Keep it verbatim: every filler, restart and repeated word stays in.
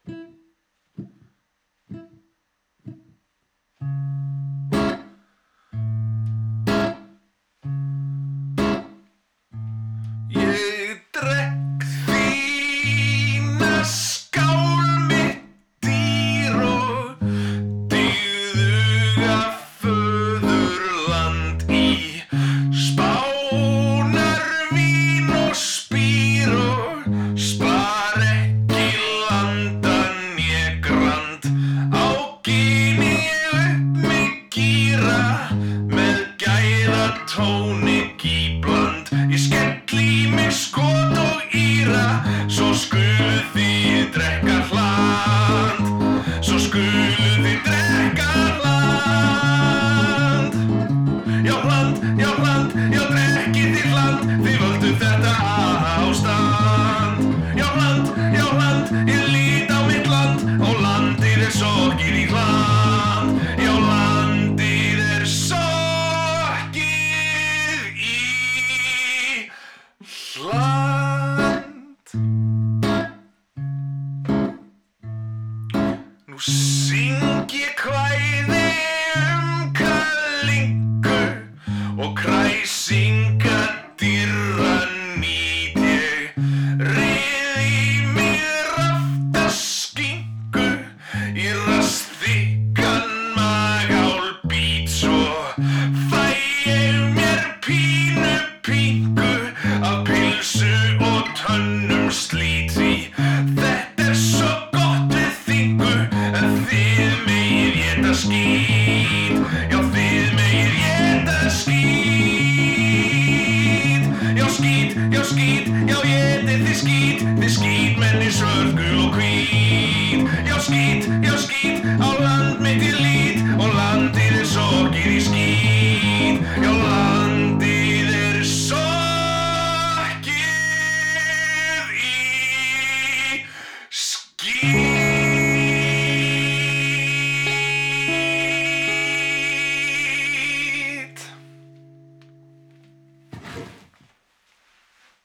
Ég drekk þína skál mitt dýr og dýrðuga föðurland í Spánarvín og spýr og spar ekki landan ég grand á Gini upp mig gíra með gæða tónik í bland ég skell í mig skot og íra svo skuluð þið drekka hland svo skuluð þið drekka hland já hland, já hland, já drekkið þið hland þið völduð þetta ástand já hland, já hland, ég lít á mitt land og landið er sokkið í hland já landið er sokkið í hland nú syng ég kvæði